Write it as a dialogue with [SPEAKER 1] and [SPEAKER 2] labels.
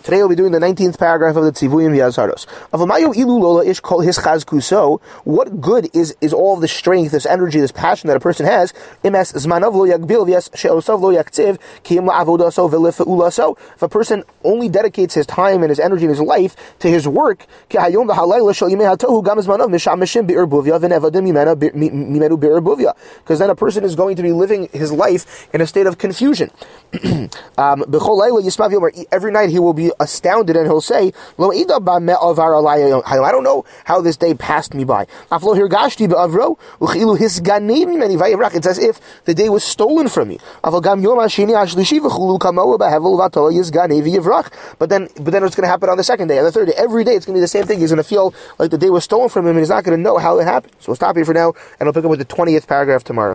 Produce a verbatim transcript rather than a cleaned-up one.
[SPEAKER 1] Today we'll be doing the nineteenth paragraph of the Tzivuyim V'Azaros. Avamayu ilu lola ish kol his chazkuso. What good is is all of the strength, this energy, this passion that a person has? Imes zmanav lo yagbil v'yas she'osav lo yaktiv kiyim la'avodaso v'lifa'ulaso. If a person only dedicates his time and his energy and his life to his work, ki hayom v'halayla shel yimei hatohu gam zmanav mishamishim bi'er buvya v'nevadim mimenu bi'er buvya. Because then a person is going to be living his life in a state of confusion. um, every night he will be astounded and he'll say, I don't know how this day passed me by. It's as if the day was stolen from me. But then but then what's going to happen on the second day, on the third day? Every day it's going to be the same thing. He's going to feel like the day was stolen from him and he's not going to know how it happened. So we'll stop here for now and I'll pick up with the twentieth paragraph tomorrow.